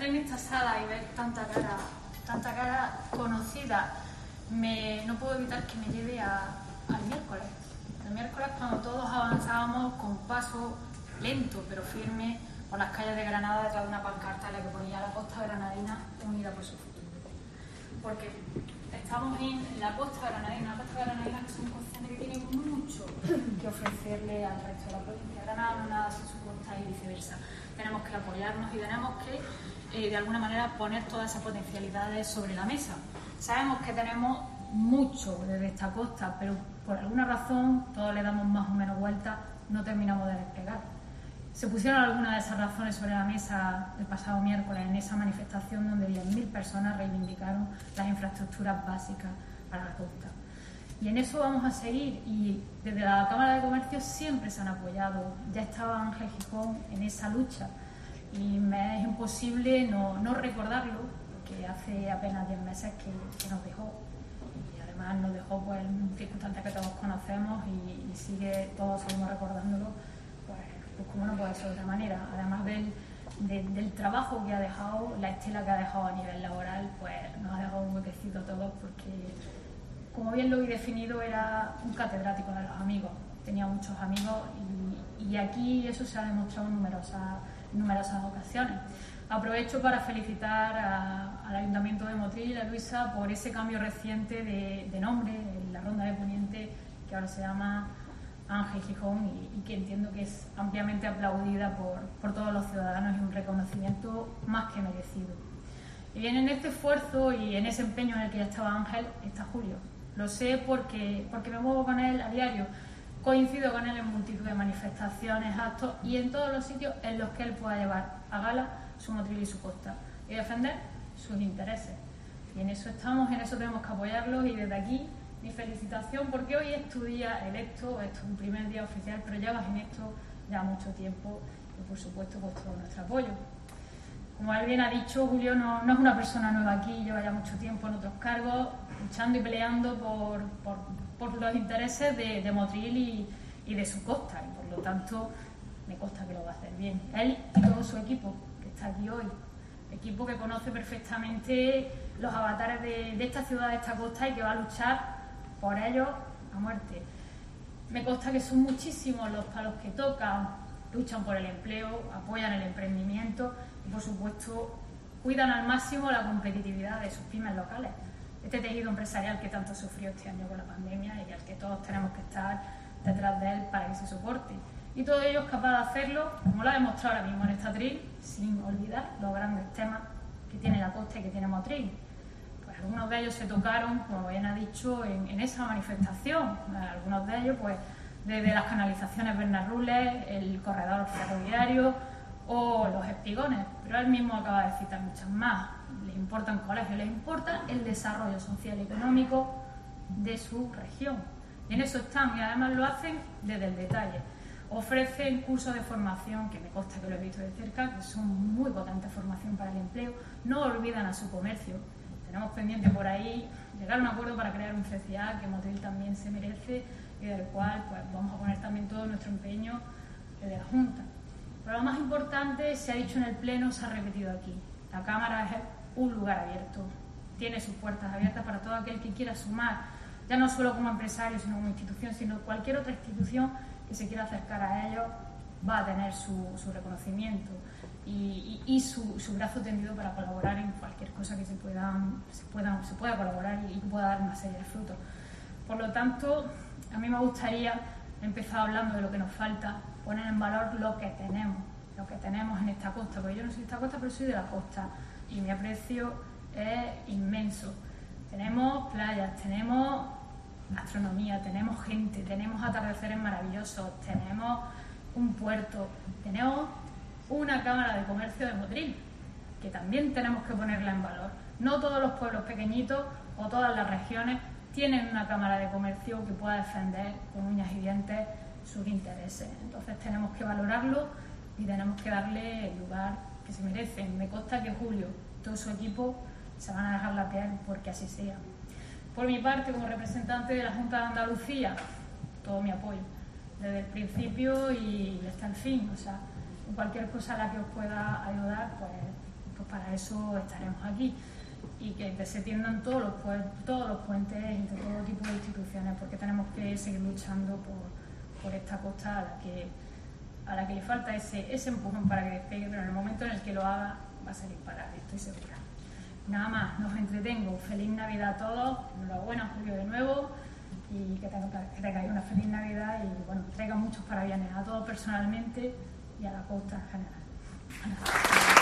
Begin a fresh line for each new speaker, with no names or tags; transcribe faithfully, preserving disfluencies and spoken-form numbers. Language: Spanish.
entrar en esta sala y ver tanta cara, tanta cara conocida, me, no puedo evitar que me lleve a, al miércoles. El miércoles, cuando todos avanzábamos con paso lento pero firme por las calles de Granada detrás de una pancarta en la que ponía la costa granadina unida por su futuro. Porque estamos en la costa granadina, la costa granadina que es un costa que tiene mucho que ofrecerle al resto de la provincia. Granada no nada sin su costa y viceversa. Tenemos que apoyarnos y tenemos que, eh, de alguna manera, poner todas esas potencialidades sobre la mesa. Sabemos que tenemos mucho desde esta costa, pero por alguna razón todos le damos más o menos vuelta, no terminamos de despegar. Se pusieron algunas de esas razones sobre la mesa el pasado miércoles en esa manifestación donde diez mil personas reivindicaron las infraestructuras básicas para la costa. Y en eso vamos a seguir, y desde la Cámara de Comercio siempre se han apoyado. Ya estaba Ángel Gijón en esa lucha y me es imposible no, no recordarlo, porque hace apenas diez meses que, que nos dejó. Y además nos dejó pues, en circunstancias que todos conocemos y, y sigue, todos seguimos recordándolo, pues, pues como no puede ser de otra manera. Además del, de, del trabajo que ha dejado, la estela que ha dejado a nivel laboral, pues nos ha dejado un huequecito a todos, porque, como bien lo he definido, era un catedrático de los amigos. Tenía muchos amigos y, y aquí eso se ha demostrado en numerosas, numerosas ocasiones. Aprovecho para felicitar a, al Ayuntamiento de Motril y a Luisa por ese cambio reciente de, de nombre en la Ronda de Poniente, que ahora se llama Ángel Gijón, y, y que entiendo que es ampliamente aplaudida por, por todos los ciudadanos y un reconocimiento más que merecido. Y bien, en este esfuerzo y en ese empeño en el que ya estaba Ángel está Julio. Lo sé porque, porque me muevo con él a diario, coincido con él en multitud de manifestaciones, actos y en todos los sitios en los que él pueda llevar a gala su Motril y su costa y defender sus intereses. Y en eso estamos, en eso tenemos que apoyarlos, y desde aquí mi felicitación, porque hoy es tu día electo, es tu primer día oficial, pero llevas en esto ya mucho tiempo y por supuesto pues todo nuestro apoyo. Como él bien ha dicho, Julio no, no es una persona nueva aquí, lleva ya mucho tiempo en otros cargos, luchando y peleando por, por, por los intereses de, de Motril y, y de su costa, y por lo tanto me consta que lo va a hacer bien. Él y todo su equipo, que está aquí hoy, equipo que conoce perfectamente los avatares de, de esta ciudad, de esta costa, y que va a luchar por ellos a muerte. Me consta que son muchísimos los palos que tocan, luchan por el empleo, apoyan el emprendimiento y, por supuesto, cuidan al máximo la competitividad de sus pymes locales. Este tejido empresarial que tanto sufrió este año con la pandemia y al que todos tenemos que estar detrás de él para que se soporte. Y todo ello es capaz de hacerlo, como lo ha demostrado ahora mismo en esta atril, sin olvidar los grandes temas que tiene la costa y que tiene Motril. Pues algunos de ellos se tocaron, como bien ha dicho, en, en esa manifestación. Algunos de ellos, pues, desde las canalizaciones Bernarrules, el corredor ferroviario o los espigones. Pero él mismo acaba de citar muchas más. Les importan colegios, les importa el desarrollo social y económico de su región. Y en eso están, y además lo hacen desde el detalle. Ofrecen cursos de formación, que me consta que lo he visto de cerca, que son muy potentes, formación para el empleo. No olvidan a su comercio. Tenemos pendiente por ahí llegar a un acuerdo para crear un C C A que Motril también se merece y del cual pues, vamos a poner también todo nuestro empeño desde la Junta. Pero lo más importante, se ha dicho en el Pleno, se ha repetido aquí. La Cámara es un lugar abierto, tiene sus puertas abiertas para todo aquel que quiera sumar, ya no solo como empresario, sino como institución, sino cualquier otra institución que se quiera acercar a ellos va a tener su, su reconocimiento y, y, y su, su brazo tendido para colaborar en cualquier cosa que se pueda, se pueda, se pueda colaborar y, y pueda dar una serie de frutos. Por lo tanto, a mí me gustaría, empezar hablando de lo que nos falta, poner en valor lo que tenemos, lo que tenemos en esta costa, porque yo no soy de esta costa, pero soy de la costa y mi aprecio es inmenso. Tenemos playas, tenemos gastronomía, tenemos gente, tenemos atardeceres maravillosos, tenemos un puerto, tenemos una Cámara de Comercio de Motril, que también tenemos que ponerla en valor. No todos los pueblos pequeñitos o todas las regiones tienen una Cámara de Comercio que pueda defender con uñas y dientes sus intereses. Entonces tenemos que valorarlo y tenemos que darle el lugar que se merecen. Me consta que Julio y todo su equipo se van a dejar la piel porque así sea. Por mi parte, como representante de la Junta de Andalucía, todo mi apoyo, desde el principio y hasta el fin. O sea, en cualquier cosa a la que os pueda ayudar, pues, pues para eso estaremos aquí. Y que, que se tiendan todos los, todos los puentes entre todo tipo de instituciones, porque tenemos que seguir luchando por, por esta costa a la que, a la que le falta ese, ese empujón para que despegue, pero en el momento en el que lo haga va a ser imparable, estoy segura. Nada más, no os entretengo. Feliz Navidad a todos, enhorabuena Julio de nuevo, y que tengáis que tengáis una feliz Navidad y bueno, traigan muchos parabienes a todos personalmente y a la costa en general.